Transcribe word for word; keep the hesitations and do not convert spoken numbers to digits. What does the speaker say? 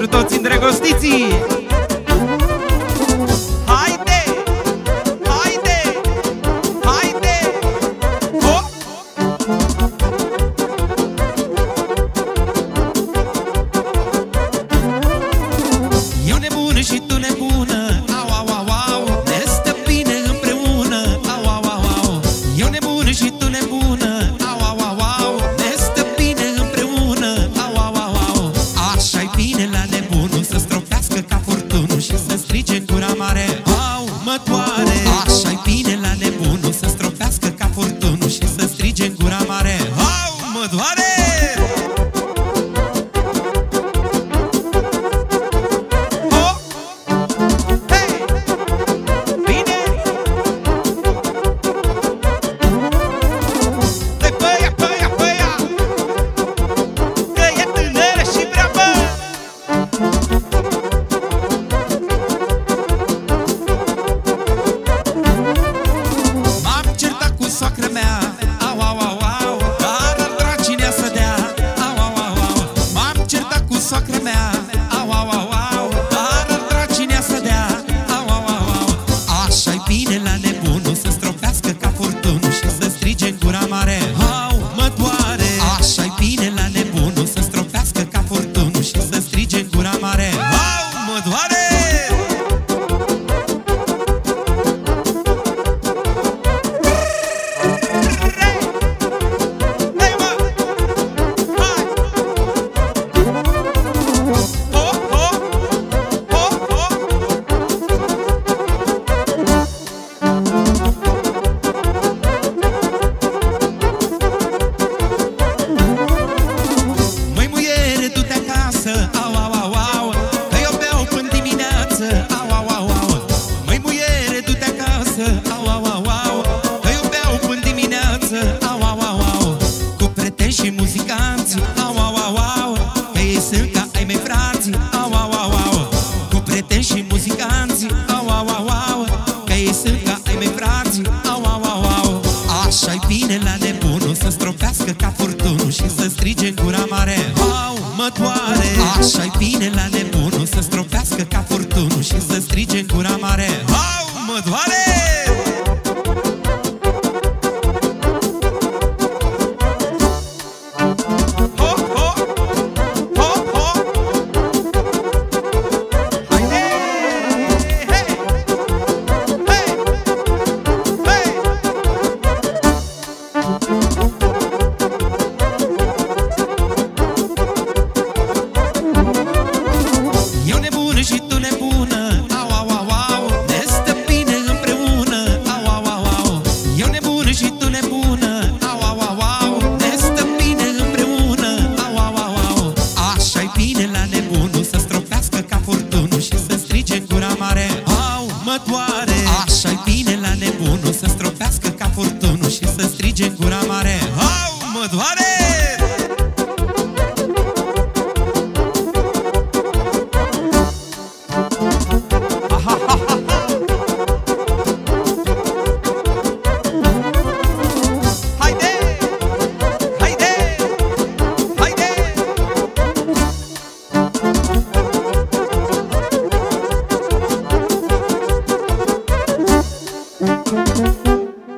pentru toți îndrăgostiții. Haide! Haide! Haide! Oh! Eu nebună și tu nebună, au, au, au, au, ne stă bine împreună, au, au, au, au. Eu nebună și tu nebună, au, au, au, au, ne stă bine împreună, au, au, au, au. Așa-i bine la nebunul să stropească ca furtunul și să strige în gura mare, au, mă doare. Așa-i bine la nebunul să stropească ca furtunul și să strige în gura mare, au, mă doare. Soacră mea, au, au, au, au, dar ar vrea cine să dea, au, au, au, au. Așa-i bine la nebunul să stropească ca furtunul și să strige în gura mare, au, mă doare. Așa-i bine la nebunul să stropească ca furtunul și să strige în gura mare, au, mă doare. Au, au, au, au, că eu beau până dimineață, au, au, au, au. Măi muiere, du-te acasă, au, au, au, au, că eu beau până dimineață, au, au, au, au. Cu prieteni și muzicanți, au, au, au, au, că ei sunt ca ai mei frați, au, au, au, au. Cu prieteni și muzicanți, au, au, au, au, că ei sunt ca ai mei frați, au, au, au, au. Așa-i bine la nebunul să stropească ca furtunul și să strige în gura mare, au, mă doare. Așa-i bine la nebunul să stropească ca furtunul și să strige în gura mare, au, mă doare. Și tu nebună, au, au, au, au, ne stă bine împreună, au, au, au, au. Eu nebună și tu nebună, au, au, au, au, ne stă bine împreună, au, au, au, au. Așa-i bine la nebunul să stropească ca furtunul și să strige în gura mare, au, mă doare. Așa-i bine la nebunul să stropească ca furtunul și să strige în gura mare, au, mă doare. Thank you.